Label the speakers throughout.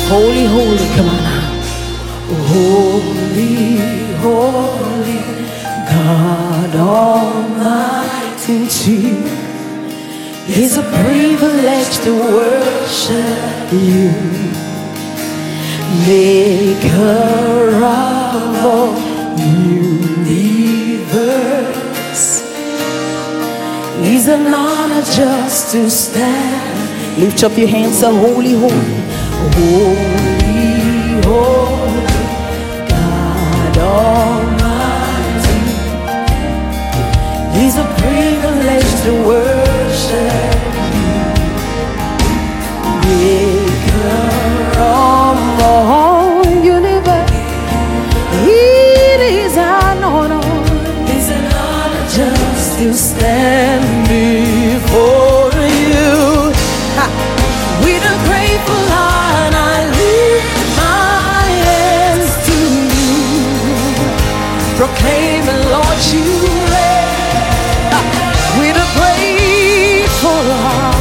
Speaker 1: Holy, holy, come on now. Holy, holy, God Almighty. It's a privilege to worship you, Maker of all universe. It's an honor just to stand. Lift up your hands, say holy, holy, holy, holy, God Almighty. It's a privilege to worship you, Maker of all universe. It is an honor, it's an honor just to stand before you. With a grateful heart, I lift my hands to you, proclaiming, Lord, you reign. With a grateful heart,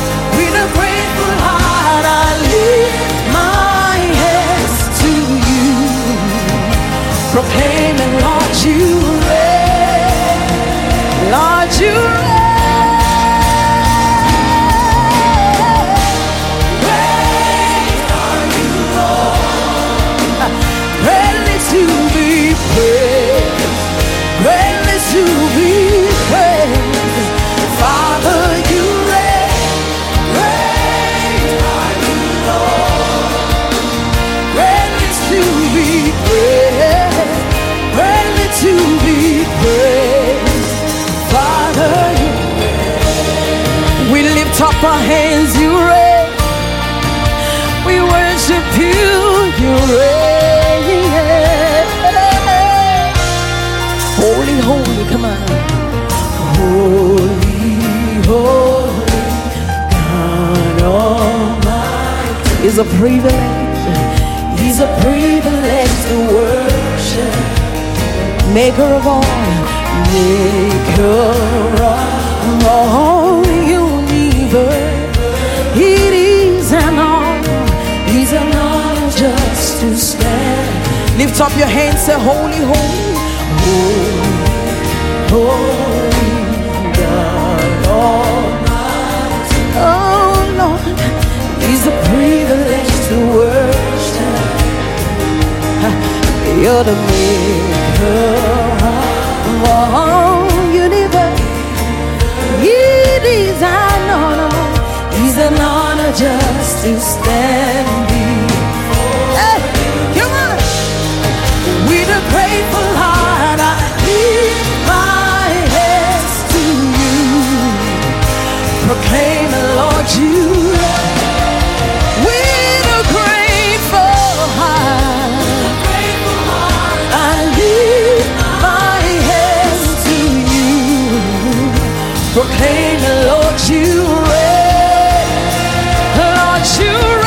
Speaker 1: I lift my hands to you, proclaiming, Lord, you reign. Lord, you reign. Greatly to be praised, Father, you reign. Great are you, Lord. Greatly to be praised, greatly to be praised, Father, you reign. We lift up our hands, you reign. We worship you, you reign. Holy, holy, come on. Holy, holy, God Almighty. It's a privilege. It's a privilege to worship Maker of all, Maker of all universe. It is an honor. It's an honor just to stand. Lift up your hands, say holy, holy. Holy, holy, God Almighty. Oh Lord, it's a privilege to worship. You're the Maker of all universe. It is an honor. It's an honor just to stand before. Hey, come on. With a grateful heart, I lift my hands to you, proclaiming, Lord, you reign. With a grateful heart, I lift my hands to you, proclaiming, Lord, you reign. Lord, you reign.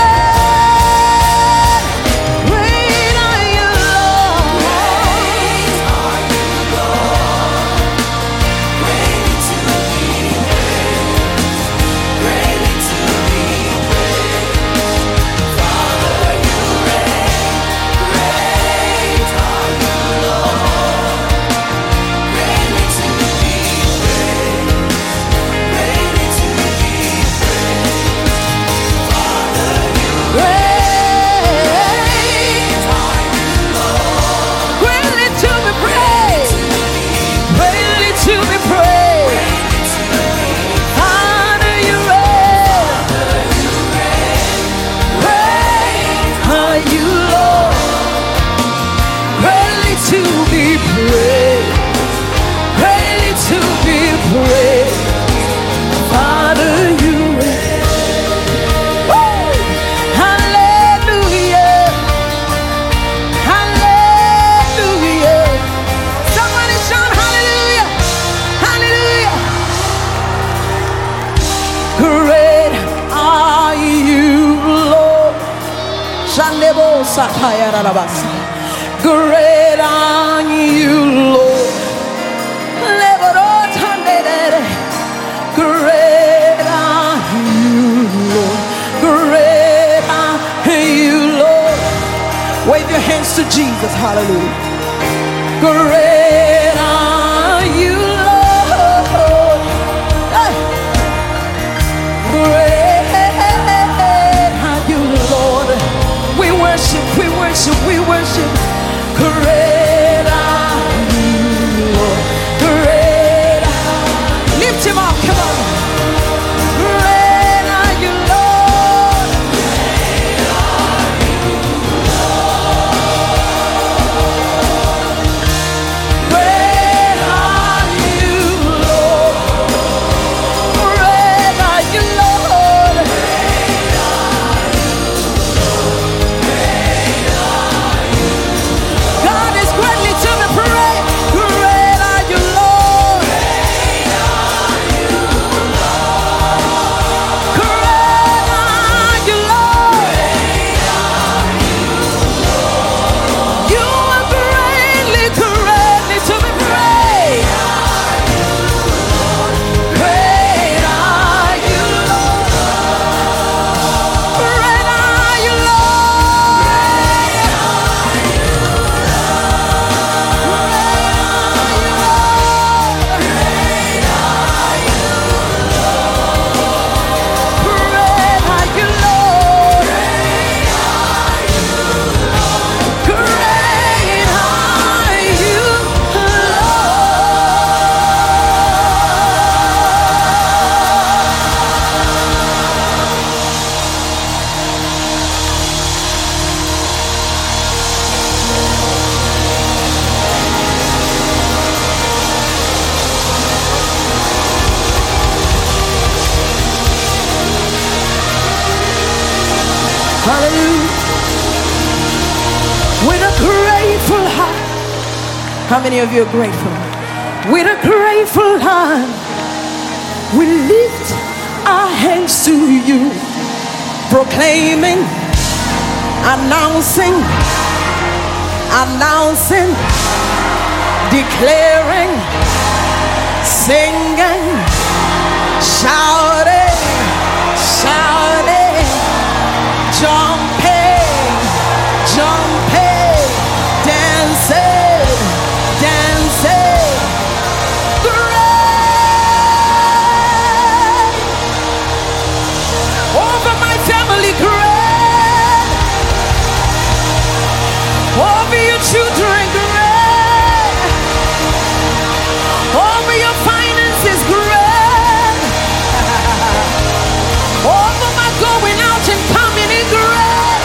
Speaker 1: Great are you, Lord. Great are you, Lord. Great are you, Lord. Great are you, Lord. Hey. Great are you, Lord. We worship, we worship, we worship. Great are you, Lord. Great are. Lift him up, come on. Great are you, Lord. Great are you, Lord. Great are you, Lord. Great are you, Lord. Great are you, Lord. God is greatly to be praised. Great are you, Lord. Great are you, Lord. Great are you, Lord. You are greatly, greatly to be praised. Great are you, Lord. Great are you, hallelujah. With a grateful heart. How many of you are grateful? With a grateful heart, we lift our hands to you, proclaiming, announcing, declaring, singing, shouting, jumping, dancing. Great over my family, great over your children, great over your finances, great over my going out and coming in, great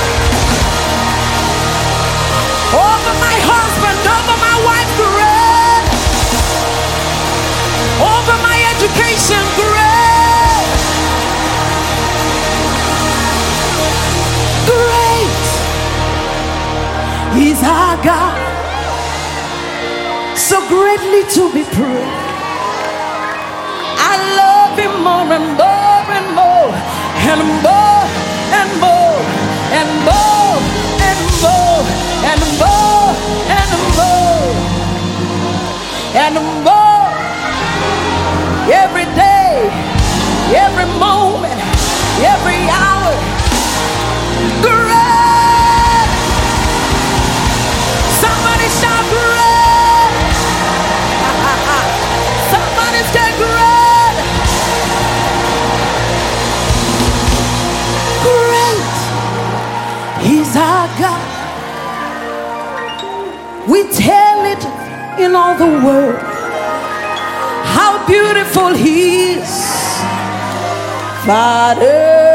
Speaker 1: over my husband, over my wife, great over my education, great. Great is our God, so greatly to be praised. I love him more and more and more and more and more and more and more and more and more and more. Every day, every moment, every hour. Great! Somebody shout great! Somebody say great! Great is our God. We tell it in all the world how beautiful he is, Father.